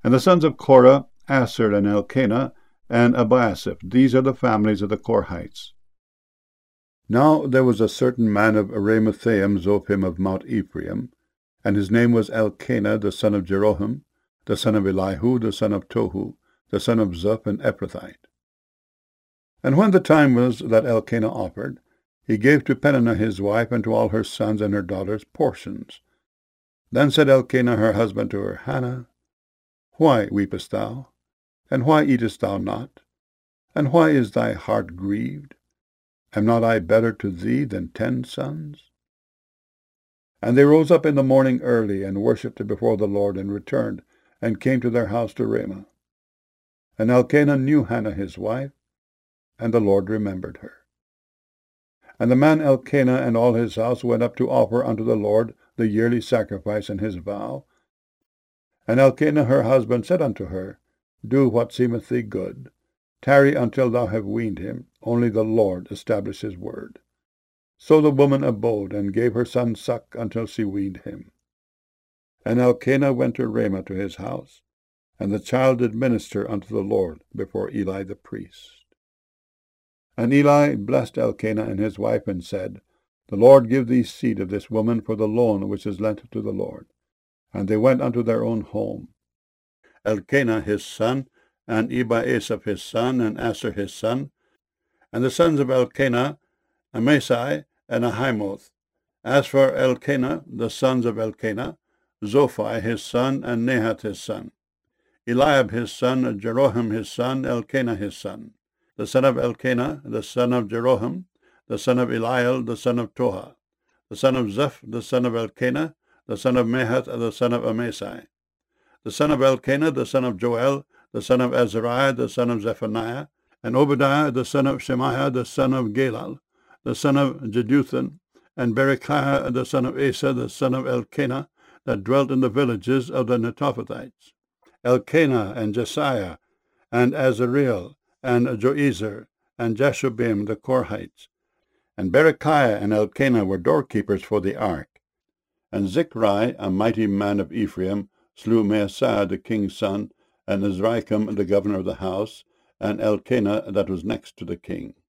And the sons of Korah, Asher, and Elkanah, and Abiasaph. These are the families of the Korhites. Now there was a certain man of Ramathaim Zophim of Mount Ephraim, and his name was Elkanah, the son of Jeroham, the son of Elihu, the son of Tohu, the son of Zuph, an Ephrathite. And when the time was that Elkanah offered, he gave to Peninnah his wife and to all her sons and her daughters portions. Then said Elkanah her husband to her, Hannah, why weepest thou? And why eatest thou not? And why is thy heart grieved? Am not I better to thee than 10 sons? And they rose up in the morning early, and worshipped before the Lord, and returned, and came to their house to Ramah. And Elkanah knew Hannah his wife, and the Lord remembered her. And the man Elkanah and all his house went up to offer unto the Lord the yearly sacrifice and his vow. And Elkanah her husband said unto her, Do what seemeth thee good. Tarry until thou have weaned him, only the Lord establish his word. So the woman abode, and gave her son suck until she weaned him. And Elkanah went to Ramah to his house, and the child did minister unto the Lord before Eli the priest. And Eli blessed Elkanah and his wife, and said, The Lord give thee seed of this woman for the loan which is lent to the Lord. And they went unto their own home. Elkanah his son, and Ebiasaph his son, and Asher his son, and the sons of Elkanah, Amasai, and Ahimoth. As for Elkanah, the sons of Elkanah, Zophai his son, and Nahath his son, Eliab his son, Jeroham his son, Elkanah his son, the son of Elkanah, the son of Jeroham, the son of Eliel, the son of Toha, the son of Zeph, the son of Elkanah, the son of Mahath, the son of Amasai, the son of Elkanah, the son of Joel, the son of Azariah, the son of Zephaniah, and Obadiah, the son of Shemaiah, the son of Galal, the son of Jeduthun, and Berechiah, the son of Asa, the son of Elkanah, that dwelt in the villages of the Netophathites, Elkanah, and Jesiah, and Azareel, and Joezer, and Jashubim, the Korhites. And Berechiah and Elkanah were doorkeepers for the ark. And Zichri, a mighty man of Ephraim, slew Maaseiah the king's son, and Azrikam the governor of the house, and Elkanah that was next to the king.